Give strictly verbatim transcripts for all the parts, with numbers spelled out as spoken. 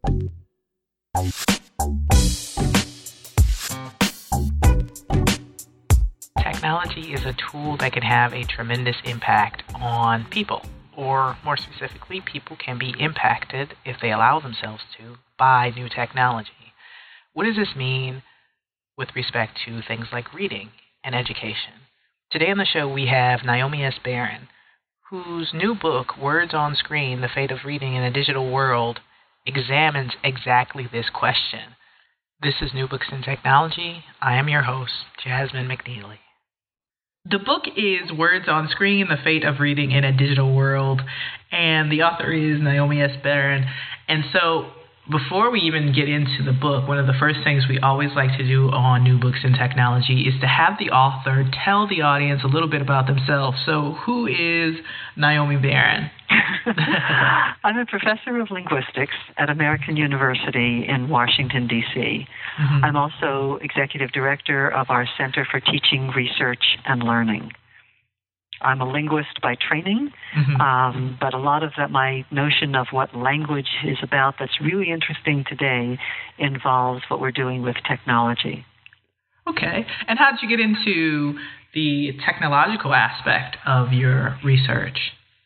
Technology is a tool that can have a tremendous impact on people, or more specifically, people can be impacted if they allow themselves to by new technology. What does this mean with respect to things like reading and education? Today on the show we have Naomi S. Barron, whose new book, Words on Screen, The Fate of Reading in a Digital World, examines exactly this question. This is New Books in Technology. I am your host, Jasmine McNeely. The book is Words on Screen, The Fate of Reading in a Digital World, and the author is Naomi S. Barron. And so before we even get into the book, one of the first things we always like to do on New Books in Technology is to have the author tell the audience a little bit about themselves. So who is Naomi Barron? I'm a professor of linguistics at American University in Washington, D C Mm-hmm. I'm also executive director of our Center for Teaching, Research, and Learning. I'm a linguist by training, mm-hmm. um, but a lot of that, my notion of what language is about that's really interesting today involves what we're doing with technology. Okay. And how did you get into the technological aspect of your research?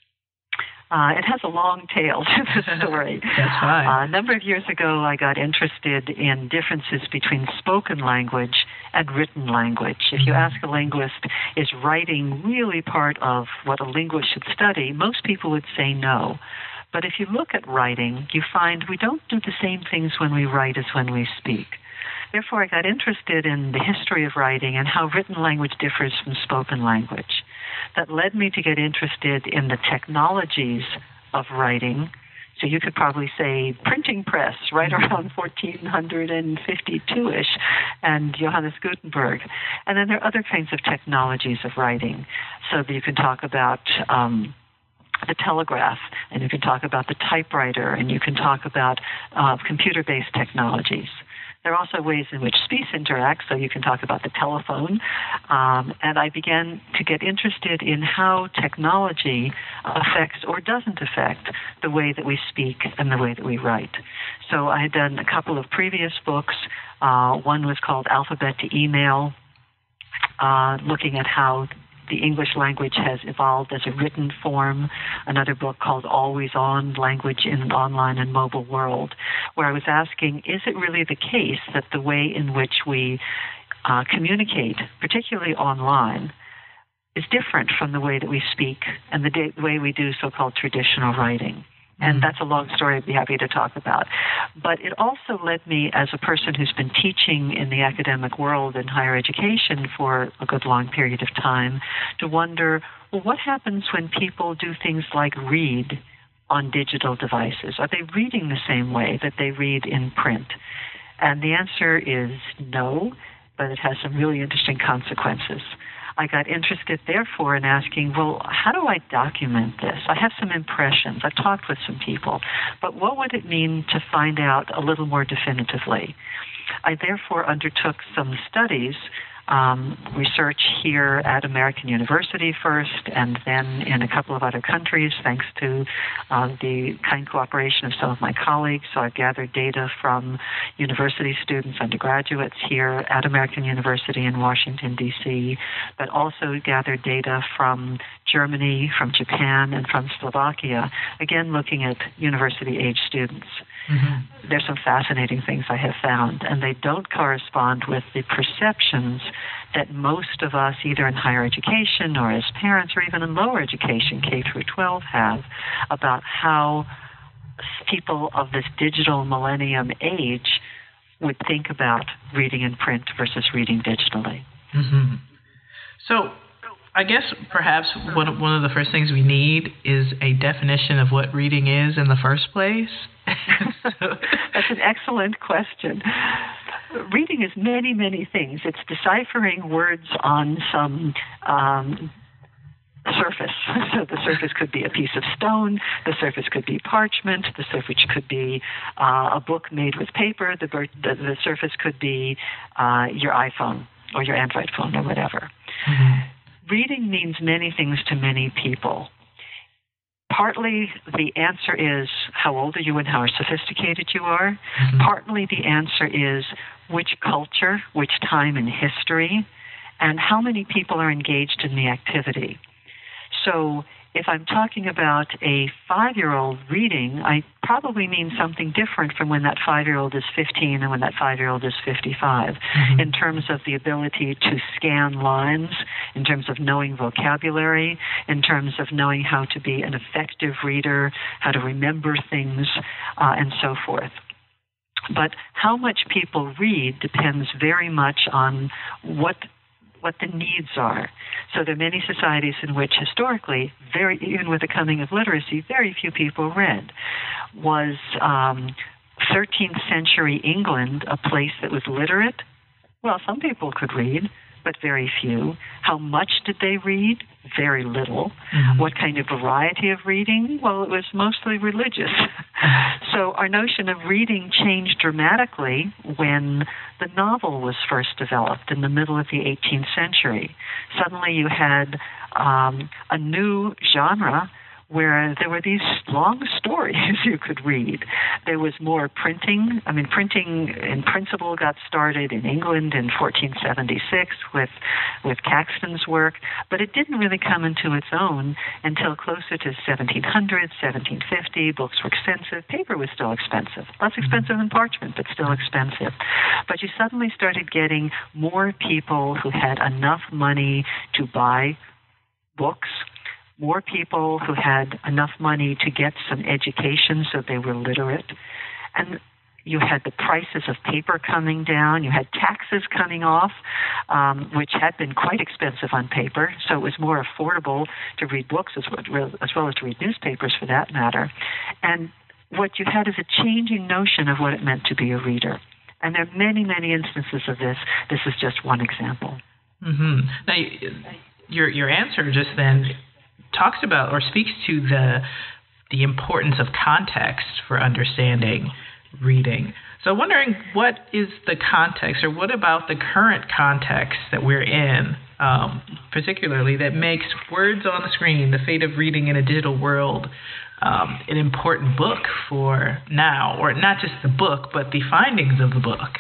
Uh, it has a long tail to the story. That's fine. Uh, a number of years ago, I got interested in differences between spoken language and written language. If you ask a linguist, is writing really part of what a linguist should study, most people would say no. But if you look at writing, you find we don't do the same things when we write as when we speak. Therefore, I got interested in the history of writing and how written language differs from spoken language. That led me to get interested in the technologies of writing. So you could probably say printing press right around fourteen fifty-two-ish and Johannes Gutenberg. And then there are other kinds of technologies of writing. So that you can talk about um, the telegraph, and you can talk about the typewriter, and you can talk about uh, computer-based technologies. There are also ways in which speech interacts, so you can talk about the telephone. Um, and I began to get interested in how technology affects or doesn't affect the way that we speak and the way that we write. So I had done a couple of previous books. Uh, one was called Alphabet to Email, uh, looking at how the English language has evolved as a written form. Another book called Always On, Language in an Online and Mobile World, where I was asking, is it really the case that the way in which we uh, communicate, particularly online, is different from the way that we speak and the day, way we do so-called traditional writing? And that's a long story I'd be happy to talk about. But it also led me, as a person who's been teaching in the academic world in higher education for a good long period of time, to wonder, well, what happens when people do things like read on digital devices? Are they reading the same way that they read in print? And the answer is no, but it has some really interesting consequences. I got interested, therefore, in asking, well, how do I document this? I have some impressions. I've talked with some people. But what would it mean to find out a little more definitively? I, therefore, undertook some studies, um, research here at American University first, and then in a couple of other countries, thanks to uh, the kind cooperation of some of my colleagues. So I've gathered data from university students, undergraduates here at American University in Washington, D C, but also gathered data from Germany, from Japan, and from Slovakia, again looking at university-age students. Mm-hmm. There's some fascinating things I have found, and they don't correspond with the perceptions that most of us, either in higher education or as parents or even in lower education, K through twelve, have about how people of this digital millennium age would think about reading in print versus reading digitally. Mm-hmm. So I guess perhaps one, one of the first things we need is a definition of what reading is in the first place. That's an excellent question. Reading is many, many things. It's deciphering words on some um, surface. So the surface could be a piece of stone, the surface could be parchment, the surface could be uh, a book made with paper, the, the, the surface could be uh, your iPhone or your Android phone or whatever. Mm-hmm. Reading means many things to many people. partly the answer is how old are you and how sophisticated you are. Mm-hmm. Partly the answer is which culture, which time in history, and how many people are engaged in the activity. So if I'm talking about a five-year-old reading, I probably mean something different from when that five-year-old is fifteen and when that five-year-old is fifty-five, mm-hmm. in terms of the ability to scan lines, in terms of knowing vocabulary, in terms of knowing how to be an effective reader, how to remember things, uh, and so forth. But how much people read depends very much on what what the needs are. So there are many societies in which historically, very even with the coming of literacy, very few people read. Was um, thirteenth century England a place that was literate? Well, some people could read, but very few. How much did they read? Very little. Mm-hmm. What kind of variety of reading? Well, it was mostly religious. So our notion of reading changed dramatically when the novel was first developed in the middle of the eighteenth century. Suddenly you had um, a new genre where there were these long stories you could read. There was more printing. I mean, printing in principle got started in England in fourteen seventy-six with with Caxton's work, but it didn't really come into its own until closer to seventeen hundred, seventeen fifty. Books were expensive. Paper was still expensive. Less expensive than parchment, but still expensive. But you suddenly started getting more people who had enough money to buy books, more people who had enough money to get some education so they were literate. And you had the prices of paper coming down. You had taxes coming off, um, which had been quite expensive on paper. So it was more affordable to read books as well, as well as to read newspapers for that matter. And what you had is a changing notion of what it meant to be a reader. And there are many, many instances of this. This is just one example. Mm-hmm. Now, your your answer just then talks about or speaks to the the importance of context for understanding reading. So I'm wondering, what is the context, or what about the current context that we're in, um, particularly, that makes Words on the Screen, The Fate of Reading in a Digital World, um, an important book for now, or not just the book, but the findings of the book?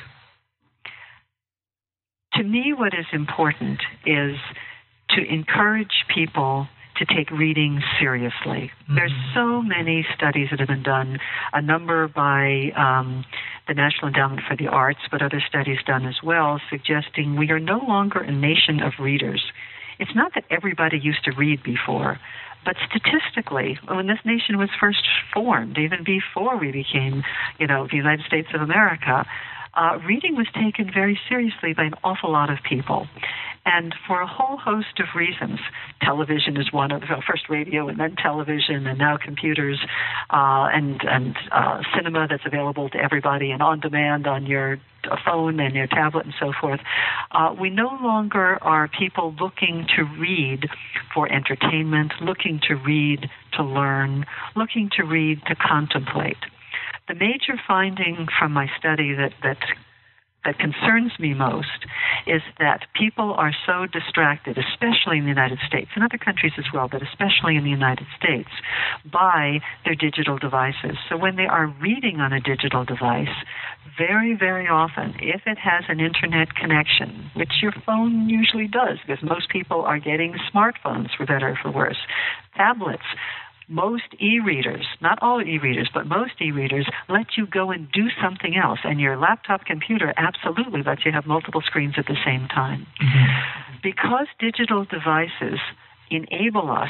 To me, what is important is to encourage people to take reading seriously. Mm-hmm. There's so many studies that have been done, a number by um, the National Endowment for the Arts, but other studies done as well, suggesting we are no longer a nation of readers. It's not that everybody used to read before, but statistically, when this nation was first formed, even before we became, you know, the United States of America, uh, reading was taken very seriously by an awful lot of people. And for a whole host of reasons, television is one of them, first radio and then television and now computers uh, and, and uh, cinema that's available to everybody and on demand on your phone and your tablet and so forth. Uh, we no longer are people looking to read for entertainment, looking to read to learn, looking to read to contemplate. The major finding from my study that, that that concerns me most is that people are so distracted, especially in the United States, and other countries as well, but especially in the United States, by their digital devices. So when they are reading on a digital device, very, very often, if it has an internet connection, which your phone usually does, because most people are getting smartphones, for better or for worse, tablets, most e-readers, not all e-readers, but most e-readers let you go and do something else. And your laptop computer absolutely lets you have multiple screens at the same time. Mm-hmm. Because digital devices enable us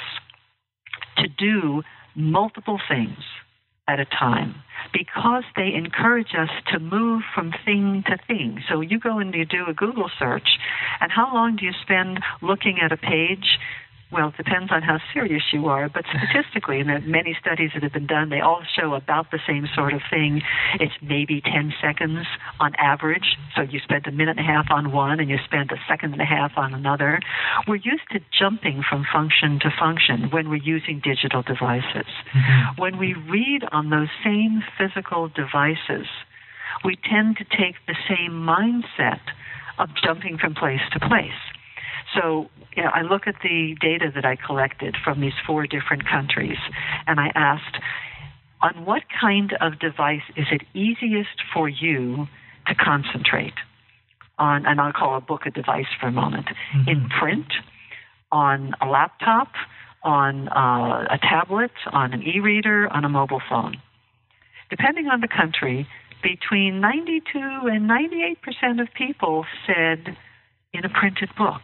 to do multiple things at a time, because they encourage us to move from thing to thing. So you go and you do a Google search, and how long do you spend looking at a page? Well, it depends on how serious you are, but statistically, and there are many studies that have been done, they all show about the same sort of thing. It's maybe ten seconds on average, so you spend a minute and a half on one and you spend a second and a half on another. We're used to jumping from function to function when we're using digital devices. Mm-hmm. When we read on those same physical devices, we tend to take the same mindset of jumping from place to place. So you know, I look at the data that I collected from these four different countries, and I asked, on what kind of device is it easiest for you to concentrate on, and I'll call a book a device for a moment, mm-hmm. in print, on a laptop, on uh, a tablet, on an e-reader, on a mobile phone. Depending on the country, between ninety-two and ninety-eight percent of people said in a printed book.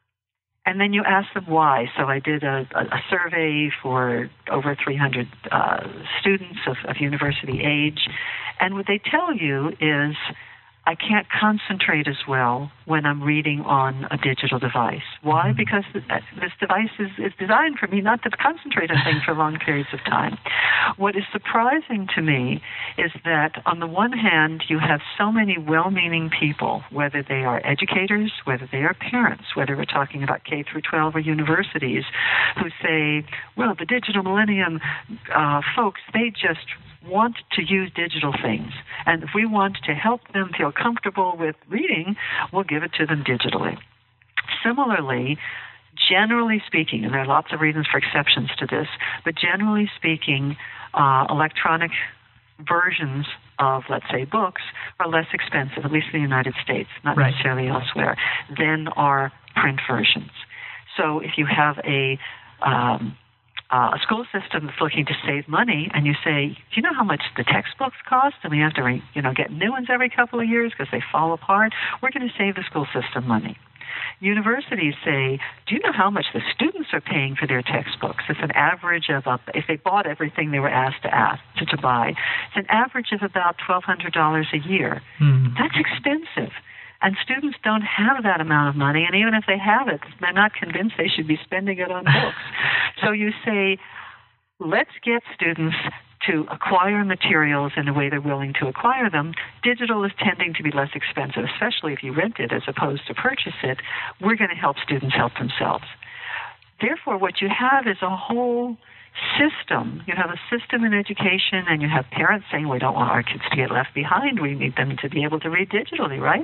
And then you ask them why. So I did a, a survey for over three hundred uh, students of, of university age, and what they tell you is, I can't concentrate as well when I'm reading on a digital device. Why? Because this device is, is designed for me not to concentrate on things for long periods of time. What is surprising to me is that on the one hand, you have so many well-meaning people, whether they are educators, whether they are parents, whether we're talking about K through twelve or universities, who say, well, the digital millennium uh, folks, they just want to use digital things. And if we want to help them feel comfortable with reading, we'll give it to them digitally. Similarly, generally speaking, and there are lots of reasons for exceptions to this, but generally speaking, uh, electronic versions of, let's say, books are less expensive, at least in the United States, not right. necessarily elsewhere, than are print versions. So if you have a um, Uh, a school system that's looking to save money, and you say, do you know how much the textbooks cost? And we have to, re- you know, get new ones every couple of years because they fall apart. We're going to save the school system money. Universities say, do you know how much the students are paying for their textbooks? It's an average of, uh, if they bought everything they were asked to ask to, to buy, it's an average of about twelve hundred dollars a year. Mm. That's expensive. And students don't have that amount of money, and even if they have it, they're not convinced they should be spending it on books. So you say, let's get students to acquire materials in the way they're willing to acquire them. Digital is tending to be less expensive, especially if you rent it as opposed to purchase it. We're going to help students help themselves. Therefore, what you have is a whole system. You have a system in education, and you have parents saying, we don't want our kids to get left behind. We need them to be able to read digitally, right?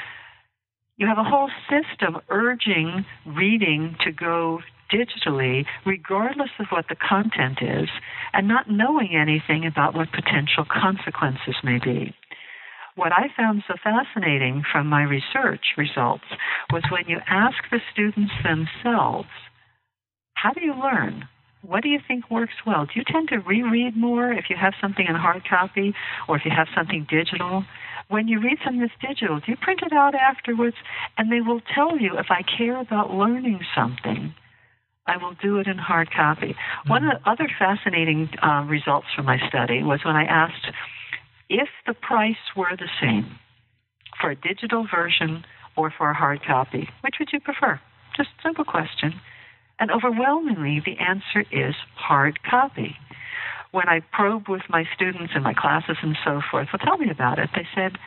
You have a whole system urging reading to go digitally, regardless of what the content is, and not knowing anything about what potential consequences may be. What I found so fascinating from my research results was when you ask the students themselves, how do you learn? What do you think works well? Do you tend to reread more if you have something in hard copy or if you have something digital? When you read something that's digital, do you print it out afterwards? And they will tell you, if I care about learning something, I will do it in hard copy. Mm-hmm. One of the other fascinating uh, results from my study was when I asked, if the price were the same for a digital version or for a hard copy, which would you prefer? Just a simple question. And overwhelmingly, the answer is hard copy. When I probe with my students in my classes and so forth, well, tell me about it. They said,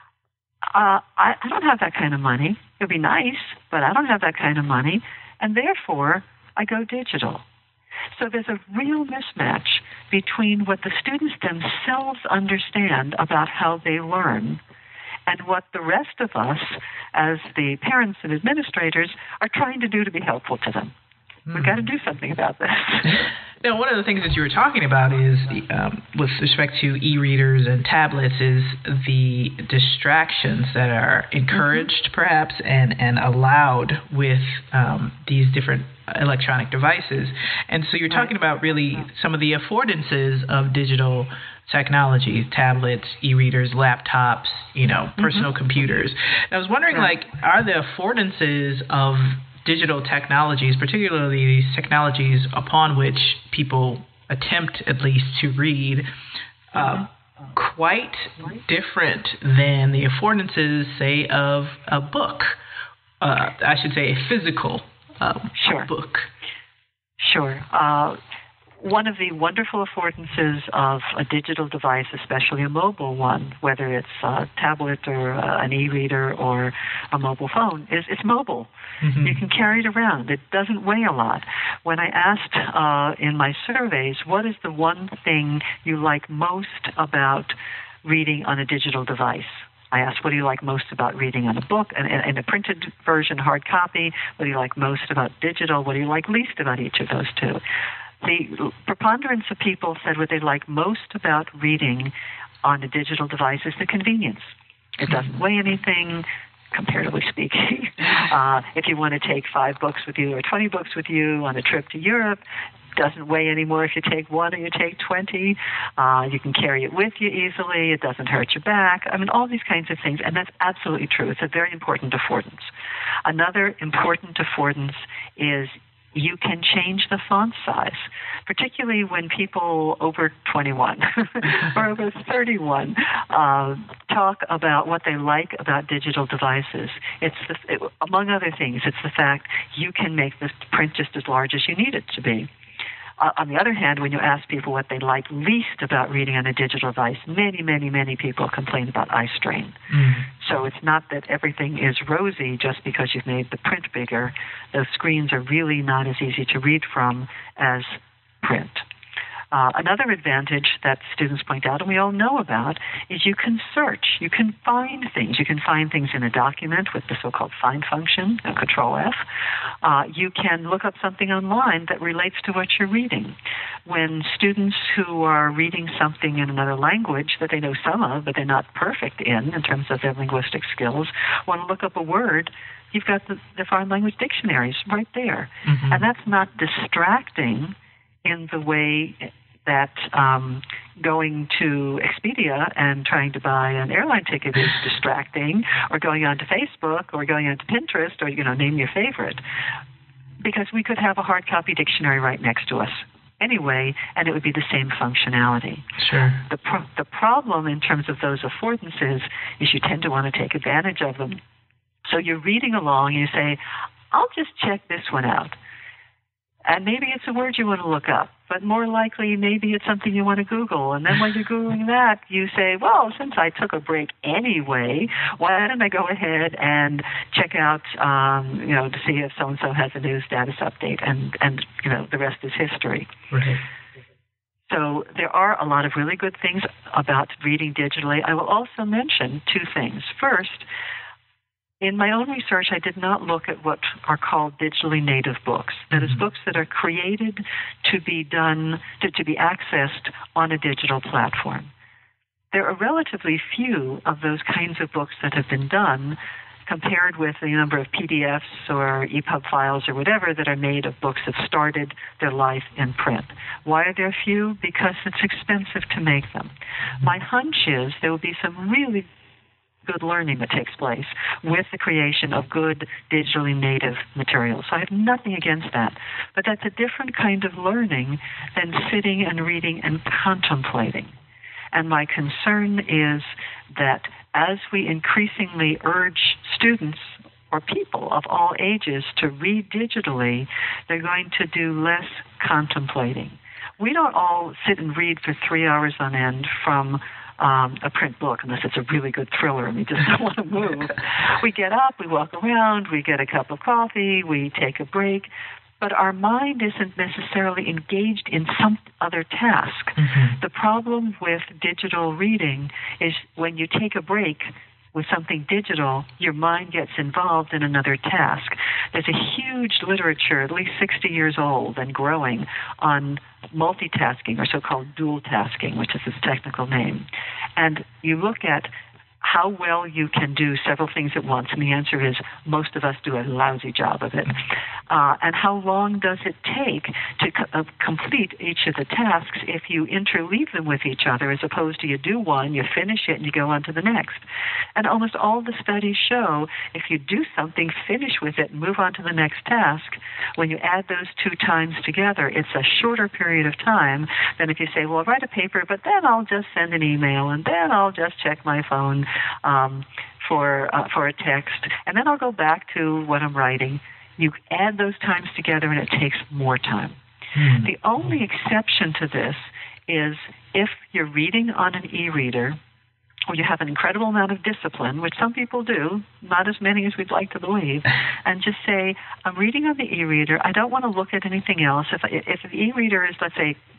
uh, I, I don't have that kind of money. It would be nice, but I don't have that kind of money, and therefore I go digital. So there's a real mismatch between what the students themselves understand about how they learn and what the rest of us, as the parents and administrators, are trying to do to be helpful to them. We've got to do something about this. Now, one of the things that you were talking about is, um, with respect to e-readers and tablets, is the distractions that are encouraged, mm-hmm. perhaps, and, and allowed with um, these different electronic devices. And so you're talking about really some of the affordances of digital technology, tablets, e-readers, laptops, you know, personal mm-hmm. computers. And I was wondering, right. like, are the affordances of digital technologies, particularly these technologies upon which people attempt at least to read, uh, quite different than the affordances, say, of a book. Uh, I should say a physical uh, sure. book. Sure. Uh, one of the wonderful affordances of a digital device, especially a mobile one, whether it's a tablet or uh, an e-reader or a mobile phone, is it's mobile. Mm-hmm. You can carry it around. It doesn't weigh a lot. When I asked uh, in my surveys, what is the one thing you like most about reading on a digital device? I asked, what do you like most about reading on a book, and in a printed version, hard copy? What do you like most about digital? What do you like least about each of those two? The preponderance of people said what they like most about reading on a digital device is the convenience. It doesn't weigh anything, comparatively speaking. Uh, if you want to take five books with you or twenty books with you on a trip to Europe, doesn't weigh any more if you take one or you take twenty. Uh, you can carry it with you easily. It doesn't hurt your back. I mean, all these kinds of things, and that's absolutely true. It's a very important affordance. Another important affordance is you can change the font size, particularly when people over twenty-one or over thirty-one uh, talk about what they like about digital devices. It's the, it, among other things, it's the fact you can make the print just as large as you need it to be. Uh, on the other hand, when you ask people what they like least about reading on a digital device, many, many, many people complain about eye strain. Mm. So it's not that everything is rosy just because you've made the print bigger. Those screens are really not as easy to read from as print. Uh, another advantage that students point out, and we all know about, is you can search. You can find things. You can find things in a document with the so-called find function, Control F. Uh, you can look up something online that relates to what you're reading. When students who are reading something in another language that they know some of, but they're not perfect in, in terms of their linguistic skills, want to look up a word, you've got the, the foreign language dictionaries right there. Mm-hmm. And that's not distracting in the way that um, going to Expedia and trying to buy an airline ticket is distracting, or going onto Facebook, or going onto Pinterest, or, you know, name your favorite. Because we could have a hard copy dictionary right next to us anyway, and it would be the same functionality. Sure. The, pro- the problem in terms of those affordances is you tend to want to take advantage of them. So you're reading along, and you say, I'll just check this one out. And maybe it's a word you want to look up, but more likely maybe it's something you want to Google. And then when you're Googling that, you say, well, since I took a break anyway, why don't I go ahead and check out, um, you know, to see if so-and-so has a new status update, and, and you know, the rest is history. Right. So there are a lot of really good things about reading digitally. I will also mention two things. First, in my own research, I did not look at what are called digitally native books. That is, books that are created to be done, to, to be accessed on a digital platform. There are relatively few of those kinds of books that have been done compared with the number of P D Fs or E P U B files or whatever that are made of books that started their life in print. Why are there few? Because it's expensive to make them. My hunch is there will be some really good learning that takes place with the creation of good digitally native materials. So I have nothing against that. But that's a different kind of learning than sitting and reading and contemplating. And my concern is that as we increasingly urge students or people of all ages to read digitally, they're going to do less contemplating. We don't all sit and read for three hours on end from Um, a print book, unless it's a really good thriller and we just don't want to move. We get up, we walk around, we get a cup of coffee, we take a break, but our mind isn't necessarily engaged in some other task. Mm-hmm. The problem with digital reading is when you take a break with something digital, your mind gets involved in another task. There's a huge literature, at least sixty years old and growing, on multitasking, or so-called dual tasking, which is its technical name. And you look at how well you can do several things at once, and the answer is most of us do a lousy job of it. Uh, and how long does it take to co- uh, complete each of the tasks if you interleave them with each other, as opposed to you do one, you finish it, and you go on to the next? And almost all the studies show if you do something, finish with it, and move on to the next task, when you add those two times together, it's a shorter period of time than if you say, well, I'll write a paper, but then I'll just send an email, and then I'll just check my phone Um, for uh, for a text, and then I'll go back to what I'm writing. You add those times together, and it takes more time. Mm. The only exception to this is if you're reading on an e-reader, or you have an incredible amount of discipline, which some people do, not as many as we'd like to believe, and just say, I'm reading on the e-reader. I don't want to look at anything else. If, if the e-reader is, let's say,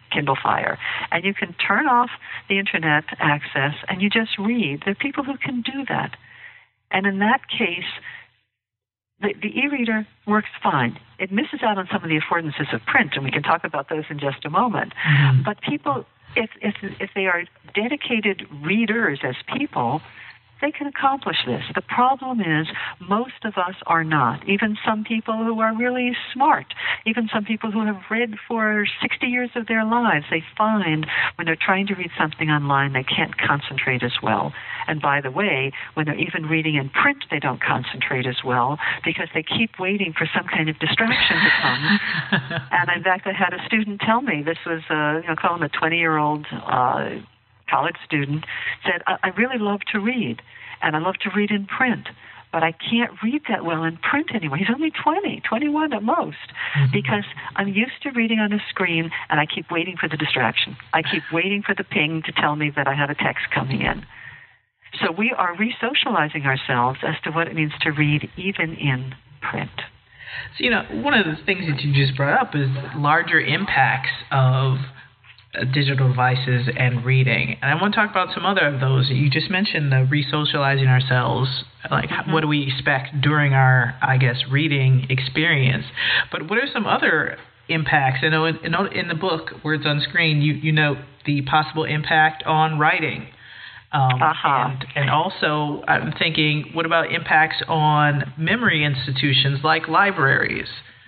Kindle Fire, and you can turn off the internet access and you just read. There are people who can do that. And in that case, the, the e-reader works fine. It misses out on some of the affordances of print, and we can talk about those in just a moment. Mm-hmm. But people, if, if, if they are dedicated readers as people, they can accomplish this. The problem is most of us are not. Even some people who are really smart, even some people who have read for sixty years of their lives, they find when they're trying to read something online, they can't concentrate as well. And by the way, when they're even reading in print, they don't concentrate as well because they keep waiting for some kind of distraction to come. And in fact, I had a student tell me, this was, uh, you know, call him a twenty-year-old uh college student, said, I, I really love to read, and I love to read in print, but I can't read that well in print anymore. He's only twenty, twenty-one at most, mm-hmm. because I'm used to reading on a screen, and I keep waiting for the distraction. I keep waiting for the ping to tell me that I have a text coming in. So we are re-socializing ourselves as to what it means to read even in print. So, you know, one of the things that you just brought up is larger impacts of digital devices and reading. And I want to talk about some other of those. You just mentioned the re-socializing ourselves, like mm-hmm. what do we expect during our, I guess, reading experience. But what are some other impacts? I know in, in the book, Words on Screen, you, you note the possible impact on writing. Um, uh-huh. and, and also, I'm thinking, what about impacts on memory institutions like libraries?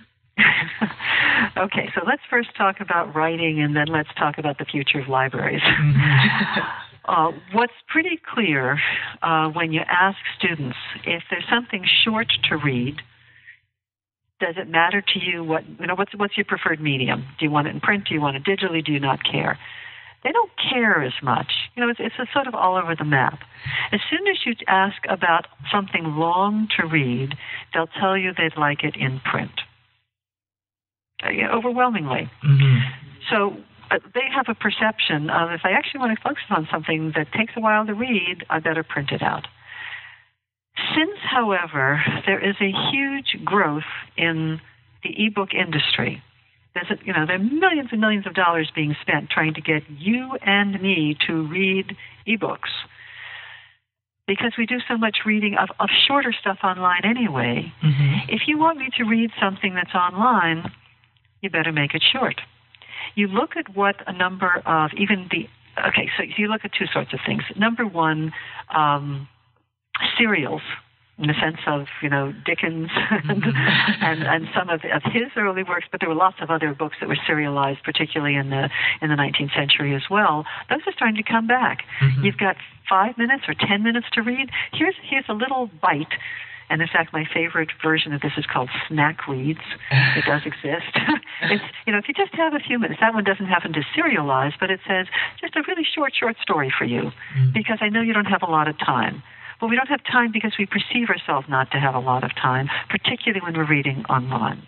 Okay, so let's first talk about writing, and then let's talk about the future of libraries. Mm-hmm. uh, what's pretty clear uh, when you ask students if there's something short to read, does it matter to you what you know? What's what's your preferred medium? Do you want it in print? Do you want it digitally? Do you not care? They don't care as much. You know, it's, it's a sort of all over the map. As soon as you ask about something long to read, they'll tell you they'd like it in print. Overwhelmingly. Mm-hmm. So uh, they have a perception of if I actually want to focus on something that takes a while to read, I better print it out. Since, however, there is a huge growth in the e-book industry, there's a, you know, there are millions and millions of dollars being spent trying to get you and me to read e-books. Because we do so much reading of, of shorter stuff online anyway. Mm-hmm. If you want me to read something that's online, you better make it short. You look at what a number of even the, okay, so you look at two sorts of things. Number one, um, serials, in the sense of, you know, Dickens and, and, and some of, of his early works, but there were lots of other books that were serialized, particularly in the in the nineteenth century as well. Those are starting to come back. Mm-hmm. You've got five minutes or ten minutes to read. Here's here's a little bite. And in fact, my favorite version of this is called Snack Reads. It does exist. It's, you know, if you just have a few minutes, that one doesn't happen to serialize, but it says just a really short, short story for you, mm. because I know you don't have a lot of time. Well, we don't have time because we perceive ourselves not to have a lot of time, particularly when we're reading online.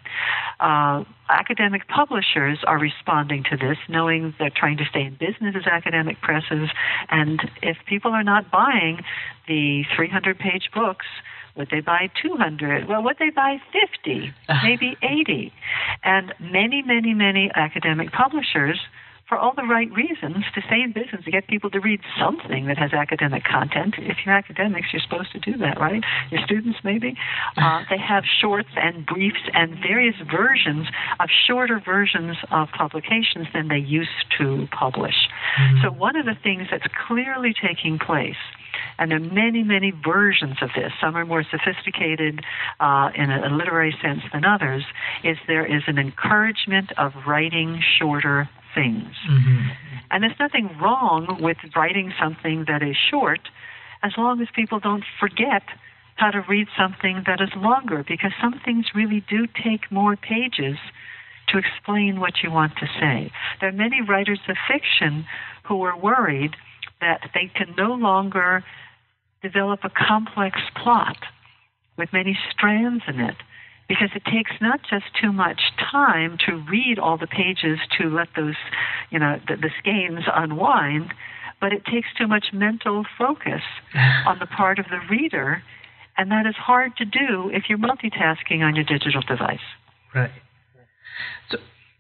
Uh, academic publishers are responding to this, knowing they're trying to stay in business as academic presses, and if people are not buying the three hundred page books, would they buy two hundred? Well, would they buy fifty, maybe eighty? And many, many, many academic publishers, for all the right reasons, to stay in business, to get people to read something that has academic content. If you're academics, you're supposed to do that, right? Your students, maybe. Uh, they have shorts and briefs and various versions of shorter versions of publications than they used to publish. Mm-hmm. So one of the things that's clearly taking place, and there are many, many versions of this, some are more sophisticated uh, in a, a literary sense than others, is there is an encouragement of writing shorter things. Mm-hmm. And there's nothing wrong with writing something that is short as long as people don't forget how to read something that is longer, because some things really do take more pages to explain what you want to say. There are many writers of fiction who are worried that they can no longer develop a complex plot with many strands in it, because it takes not just too much time to read all the pages to let those, you know, the, the skeins unwind, but it takes too much mental focus on the part of the reader, and that is hard to do if you're multitasking on your digital device. Right. So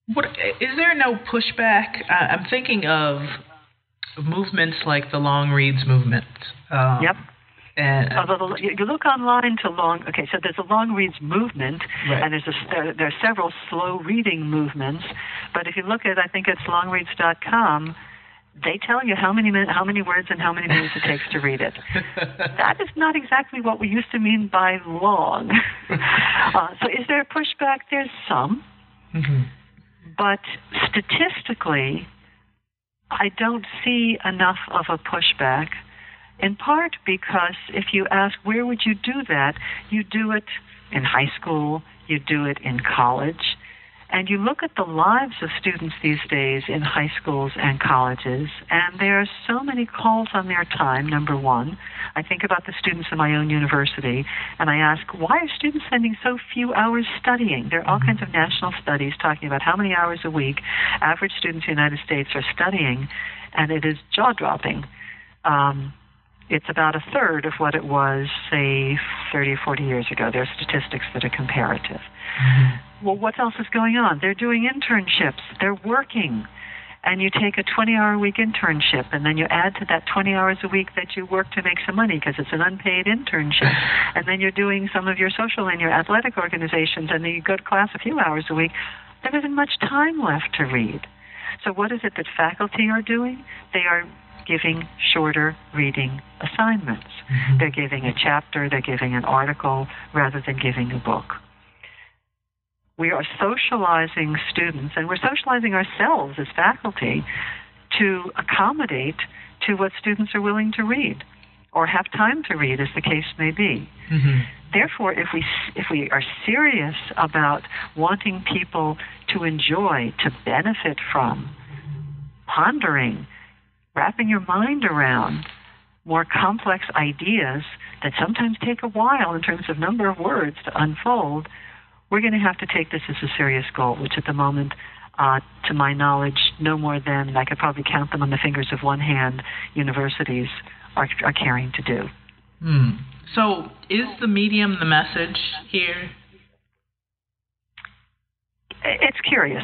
What is there no pushback? Uh, I'm thinking of movements like the long reads movement. Um, yep. And, uh, Although the, you look online to long, okay, so there's a long reads movement, right. and there's a, there, there are several slow reading movements. But if you look at, I think it's long reads dot com, they tell you how many min- how many words and how many minutes it takes to read it. That is not exactly what we used to mean by long. uh, so is there a pushback? There's some. Mm-hmm. But statistically, I don't see enough of a pushback, in part because if you ask where would you do that, you do it in high school, you do it in college, and you look at the lives of students these days in high schools and colleges, and there are so many calls on their time, number one. I think about the students in my own university, and I ask, why are students spending so few hours studying? There are all kinds of national studies talking about how many hours a week average students in the United States are studying, and it is jaw-dropping. Um, it's about a third of what it was, say, thirty or forty years ago. There are statistics that are comparative. Mm-hmm. Well, what else is going on? They're doing internships. They're working. And you take a twenty-hour-a-week internship, and then you add to that twenty hours a week that you work to make some money because it's an unpaid internship. And then you're doing some of your social and your athletic organizations, and then you go to class a few hours a week. There isn't much time left to read. So what is it that faculty are doing? They are giving shorter reading assignments. Mm-hmm. They're giving a chapter, they're giving an article, rather than giving a book. We are socializing students, and we're socializing ourselves as faculty to accommodate to what students are willing to read or have time to read, as the case may be. Mm-hmm. Therefore, if we if we are serious about wanting people to enjoy, to benefit from, pondering, wrapping your mind around more complex ideas that sometimes take a while in terms of number of words to unfold, we're going to have to take this as a serious goal, which at the moment, uh, to my knowledge, no more than, I could probably count them on the fingers of one hand, universities are, are caring to do. Hmm. So is the medium the message here? It's curious.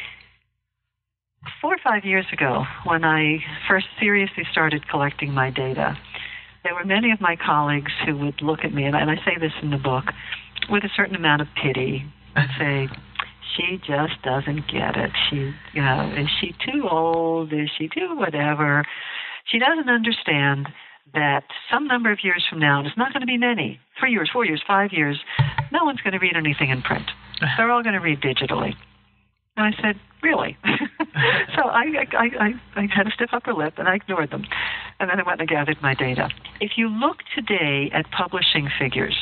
Four or five years ago, when I first seriously started collecting my data, there were many of my colleagues who would look at me, and I say this in the book, with a certain amount of pity, and say, she just doesn't get it. She, you know, is she too old? Is she too whatever? She doesn't understand that some number of years from now, and it's not going to be many, three years, four years, five years, no one's going to read anything in print. They're all going to read digitally. And I said, really? So I, I, I, I had a stiff upper lip, and I ignored them. And then I went and gathered my data. If you look today at publishing figures,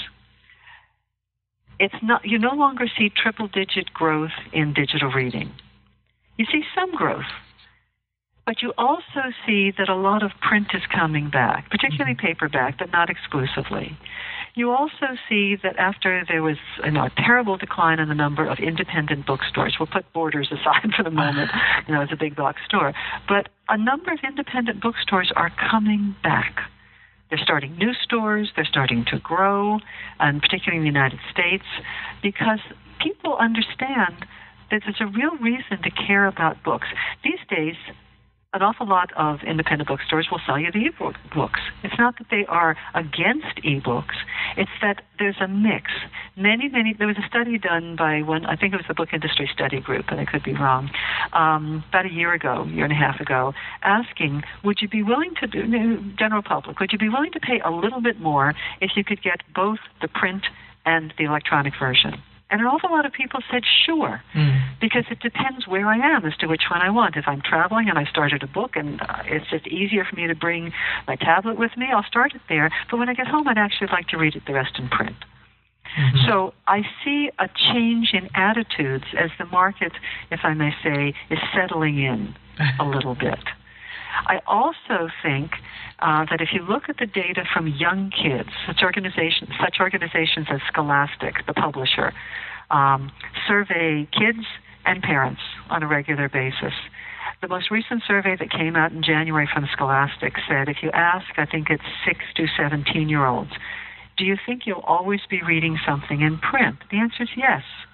it's not, you no longer see triple-digit growth in digital reading. You see some growth, but you also see that a lot of print is coming back, particularly paperback, but not exclusively. You also see that after there was you know, a terrible decline in the number of independent bookstores, we'll put Borders aside for the moment, you know, it's a big box store, but a number of independent bookstores are coming back. They're starting new stores, they're starting to grow, and particularly in the United States, because people understand that there's a real reason to care about books. These days, an awful lot of independent bookstores will sell you the e-book books. It's not that they are against e-books. It's that there's a mix. Many, many, there was a study done by one, I think it was the Book Industry Study Group, and I could be wrong, um, about a year ago, year and a half ago, asking, would you be willing to do, general public, would you be willing to pay a little bit more if you could get both the print and the electronic version? And an awful lot of people said, sure, mm. because it depends where I am as to which one I want. If I'm traveling and I started a book and uh, it's just easier for me to bring my tablet with me, I'll start it there. But when I get home, I'd actually like to read it the rest in print. Mm-hmm. So I see a change in attitudes as the market, if I may say, is settling in a little bit. I also think uh, that if you look at the data from young kids, such organizations, such organizations as Scholastic, the publisher, um, survey kids and parents on a regular basis. The most recent survey that came out in January from Scholastic said, if you ask, I think it's six to seventeen-year-olds, do you think you'll always be reading something in print? The answer is yes.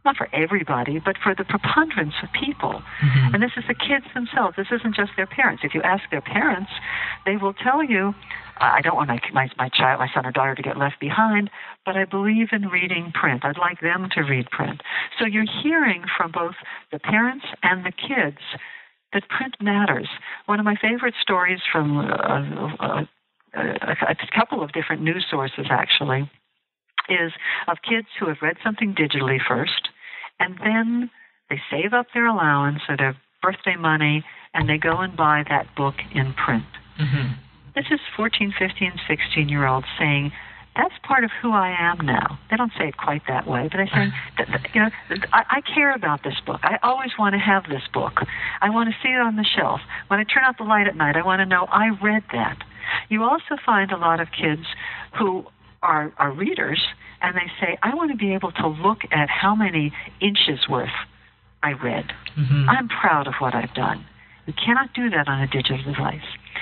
not for everybody, but for the preponderance of people. Mm-hmm. And this is the kids themselves. This isn't just their parents. If you ask their parents, they will tell you, I don't want my, my, my child, my son or daughter to get left behind, but I believe in reading print. I'd like them to read print. So you're hearing from both the parents and the kids that print matters. One of my favorite stories from uh, uh, a, a couple of different news sources, actually, is of kids who have read something digitally first, and then they save up their allowance or their birthday money, and they go and buy that book in print. Mm-hmm. This is fourteen, fifteen, sixteen-year-olds saying, that's part of who I am now. They don't say it quite that way, but they're saying, that, that, you know, I, I care about this book. I always want to have this book. I want to see it on the shelf. When I turn out the light at night, I want to know I read that. You also find a lot of kids who are, are readers, and they say, I want to be able to look at how many inches worth I read. Mm-hmm. I'm proud of what I've done. You cannot do that on a digital device.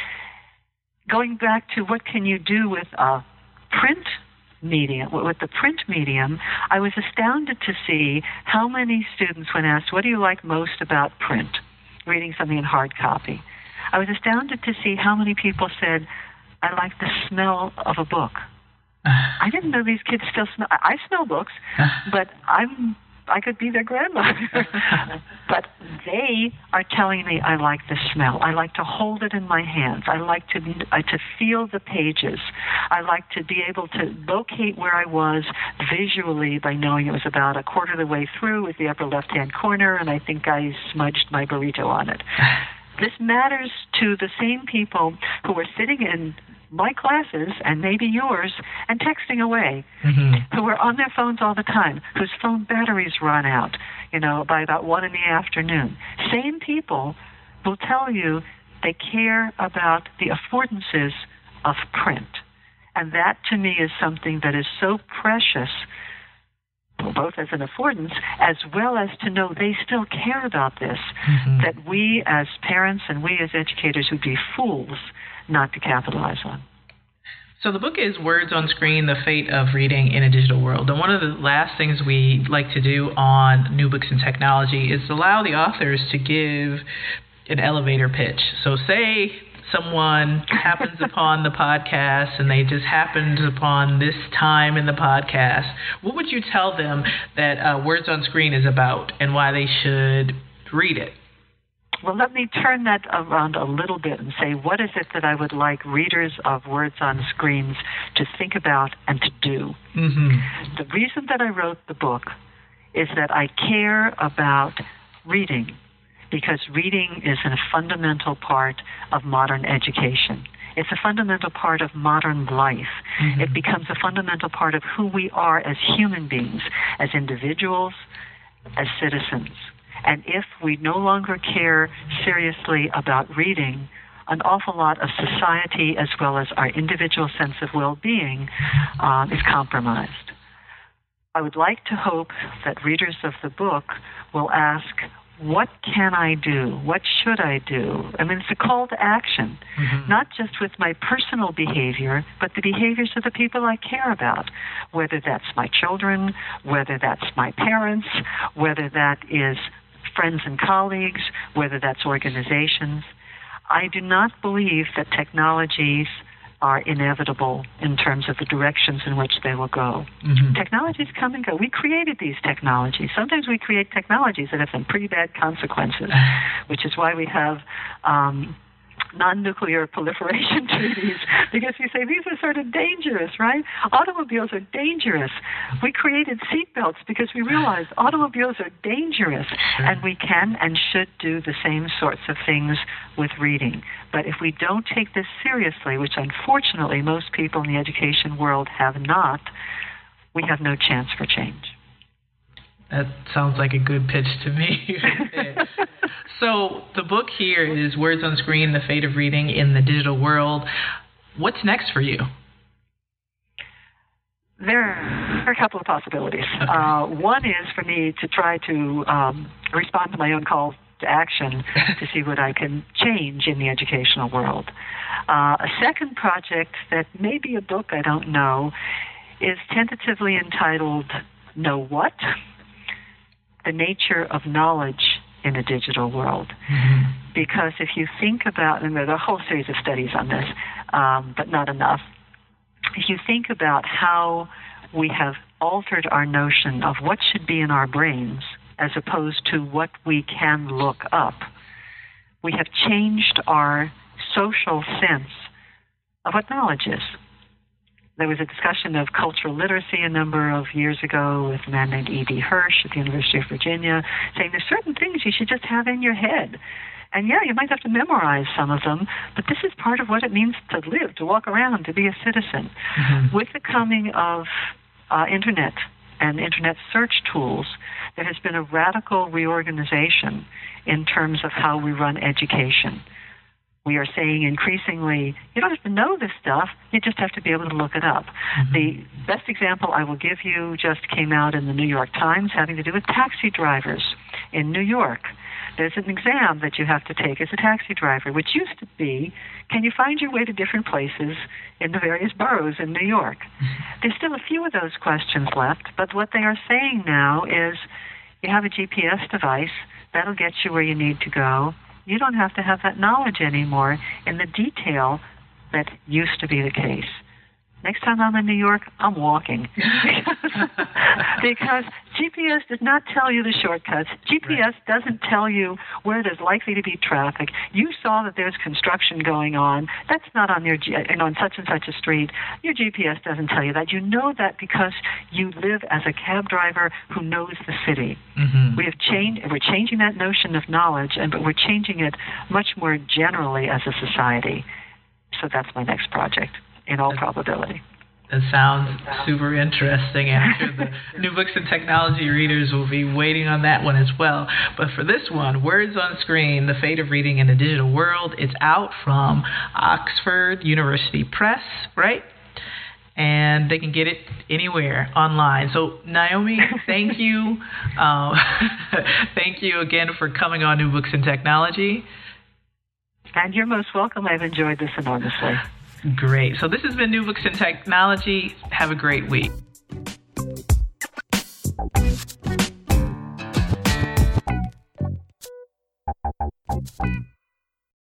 Going back to what can you do with a print medium, with the print medium, I was astounded to see how many students, when asked, what do you like most about print, reading something in hard copy, I was astounded to see how many people said, I like the smell of a book. I didn't know these kids still smell. I smell books, but I'm I could be their grandmother. But they are telling me I like the smell. I like to hold it in my hands. I like to uh, to feel the pages. I like to be able to locate where I was visually by knowing it was about a quarter of the way through with the upper left-hand corner, and I think I smudged my burrito on it. This matters to the same people who are sitting in my classes, and maybe yours, and texting away, mm-hmm. who are on their phones all the time, whose phone batteries run out, you know, by about one in the afternoon. Same people will tell you they care about the affordances of print. And that, to me, is something that is so precious, both as an affordance, as well as to know they still care about this, mm-hmm. that we as parents and we as educators would be fools not to capitalize on. So the book is Words on Screen, The Fate of Reading in a Digital World. And one of the last things we like to do on New Books in Technology is allow the authors to give an elevator pitch. So say someone happens upon the podcast and they just happened upon this time in the podcast. What would you tell them that uh, Words on Screen is about and why they should read it? Well, let me turn that around a little bit and say, what is it that I would like readers of Words on Screens to think about and to do? Mm-hmm. The reason that I wrote the book is that I care about reading, because reading is a fundamental part of modern education. It's a fundamental part of modern life. Mm-hmm. It becomes a fundamental part of who we are as human beings, as individuals, as citizens. And if we no longer care seriously about reading, an awful lot of society as well as our individual sense of well-being um, is compromised. I would like to hope that readers of the book will ask, what can I do? What should I do? I mean, it's a call to action, mm-hmm. not just with my personal behavior, but the behaviors of the people I care about, whether that's my children, whether that's my parents, whether that is friends and colleagues, whether that's organizations. I do not believe that technologies are inevitable in terms of the directions in which they will go. Mm-hmm. Technologies come and go. We created these technologies. Sometimes we create technologies that have some pretty bad consequences, which is why we have um, non-nuclear proliferation treaties, because you say these are sort of dangerous, right? Automobiles are dangerous. We created seatbelts because we realized automobiles are dangerous, sure. and we can and should do the same sorts of things with reading. But if we don't take this seriously, which unfortunately most people in the education world have not, we have no chance for change. That sounds like a good pitch to me. So the book here is Words on Screen, The Fate of Reading in the Digital World. What's next for you? There are a couple of possibilities. Okay. Uh, one is for me to try to um, respond to my own call to action to see what I can change in the educational world. Uh, a second project that may be a book, I don't know, is tentatively entitled Know What? the nature of knowledge in a digital world. Mm-hmm. Because if you think about, and there's a whole series of studies on this, um, but not enough. If you think about how we have altered our notion of what should be in our brains as opposed to what we can look up, we have changed our social sense of what knowledge is. There was a discussion of cultural literacy a number of years ago with a man named E D Hirsch at the University of Virginia, saying there's certain things you should just have in your head. And yeah, you might have to memorize some of them, but this is part of what it means to live, to walk around, to be a citizen. Mm-hmm. With the coming of uh, Internet and Internet search tools, there has been a radical reorganization in terms of how we run education. We are saying increasingly, you don't have to know this stuff, you just have to be able to look it up. Mm-hmm. The best example I will give you just came out in the New York Times having to do with taxi drivers in New York. There's an exam that you have to take as a taxi driver, which used to be, can you find your way to different places in the various boroughs in New York? Mm-hmm. There's still a few of those questions left, but what they are saying now is you have a G P S device, that'll get you where you need to go. You don't have to have that knowledge anymore in the detail that used to be the case. Next time I'm in New York, I'm walking. Because G P S does not tell you the shortcuts. G P S right. doesn't tell you where there's likely to be traffic. You saw that there's construction going on. That's not on your G- and on such and such a street. Your G P S doesn't tell you that. You know that because you live as a cab driver who knows the city. Mm-hmm. We have changed. We're changing that notion of knowledge, and but we're changing it much more generally as a society. So that's my next project, in all probability. It sounds super interesting, and I'm sure the New Books in Technology readers will be waiting on that one as well. But for this one, Words on Screen, The Fate of Reading in a Digital World, it's out from Oxford University Press, right? And they can get it anywhere online. So, Naomi, thank you. Um, thank you again for coming on New Books in Technology. And you're most welcome. I've enjoyed this enormously. Great. So this has been New Books in Technology. Have a great week.